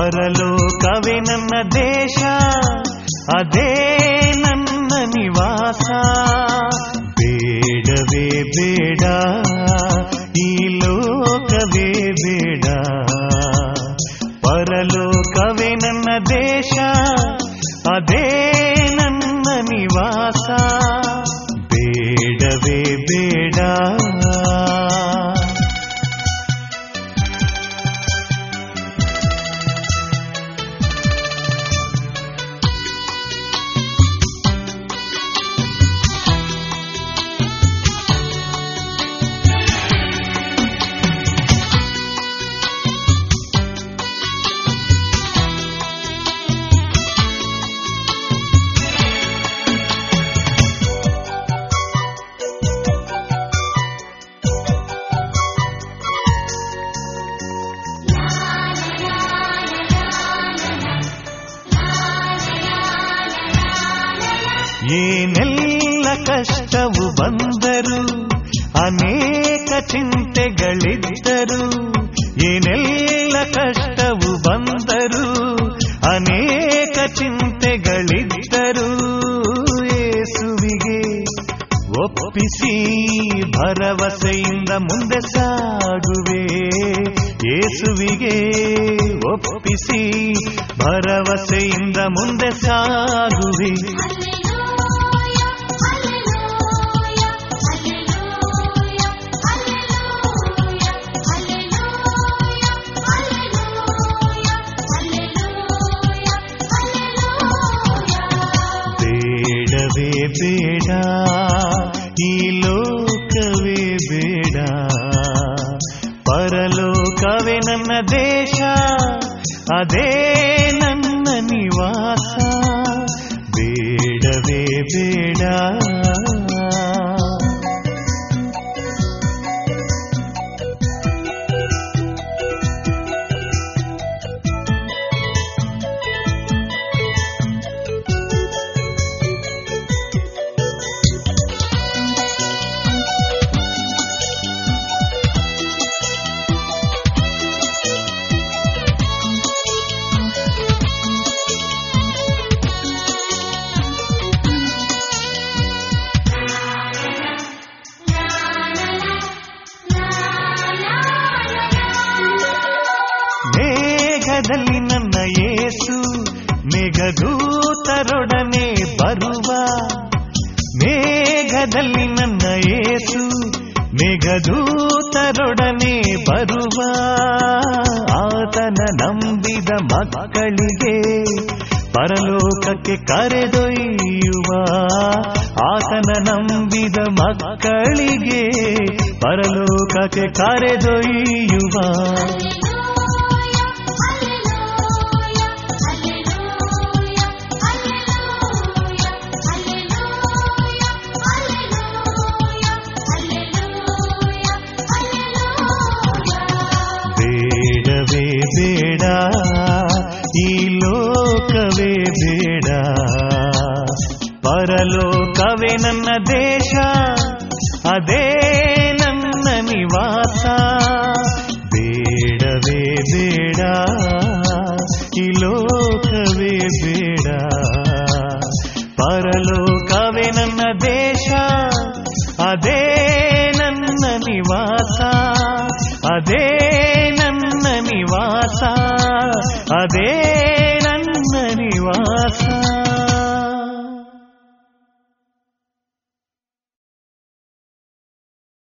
ಪರಲೋಕವೇ ನನ್ನ ದೇಶ, ಅದೇ ನನ್ನ ನಿವಾಸ. ಬೇಡವೇ ಬೇಡ ಈ ಲೋಕವೇ ಬೇಡ, ಪರಲೋಕವೇ ನನ್ನ ದೇಶ, ಅದೇ ನನ್ನ ನಿವಾಸ. ಬೇಡವೇ ಬೇಡ. ಏನೆಲ್ಲ ಕಷ್ಟವು ಬಂದರು, ಅನೇಕ ಚಿಂತೆಗಳಿದ್ದರು. ಏನೆಲ್ಲ ಕಷ್ಟವು ಬಂದರು, ಅನೇಕ ಚಿಂತೆಗಳಿದ್ದರು. ಯೇಸುವಿಗೆ ಒಪ್ಪಿಸಿ ಭರವಸೆಯಿಂದ ಮುಂದೆ ಸಾಗುವೆ. ಯೇಸುವಿಗೆ ಒಪ್ಪಿಸಿ ಭರವಸೆಯಿಂದ ಮುಂದೆ ಸಾಗುವೆ. ಬೇಡವೇ ಬೇಡ ಈ ಲೋಕವೇ ಬೇಡ, ಪರಲೋಕವೇ ನನ್ನ ದೇಶ, ಅದೇ ನನ್ನ ನಿವಾಸ. ಬೇಡವೇ ಬೇಡ. ಮೇಘದಲ್ಲಿ ನನ್ನ ಯೇಸು ಮೇಘದೂತರೊಡನೆ ಬರುವ. ಮೇಘದಲ್ಲಿ ನನ್ನ ಯೇಸು ಮೇಘದೂತರೊಡನೆ ಬರುವ. ಆತನ ನಂಬಿದ ಮಕ್ಕಳಿಗೆ ಪರಲೋಕಕ್ಕೆ ಕರೆದೊಯ್ಯುವ. ಆತನ ನಂಬಿದ ಮಕ್ಕಳಿಗೆ ಪರಲೋಕಕ್ಕೆ ಕರೆದೊಯ್ಯುವ. ಬೇಡವೇ ಬೇಡ ಈ ಲೋಕವೇ ಬೇಡ, ಪರಲೋಕವೇ ನನ್ನ ದೇಶ, ಅದೇ ನನ್ನ ನಿವಾಸ. ಬೇಡವೇ ಬೇಡ ಈ ಲೋಕವೇ ಬೇಡ, ಪರಲೋಕವೇ ನನ್ನ ದೇಶ, ಅದೇ ನನ್ನ ನಿವಾಸ. ಅದೇ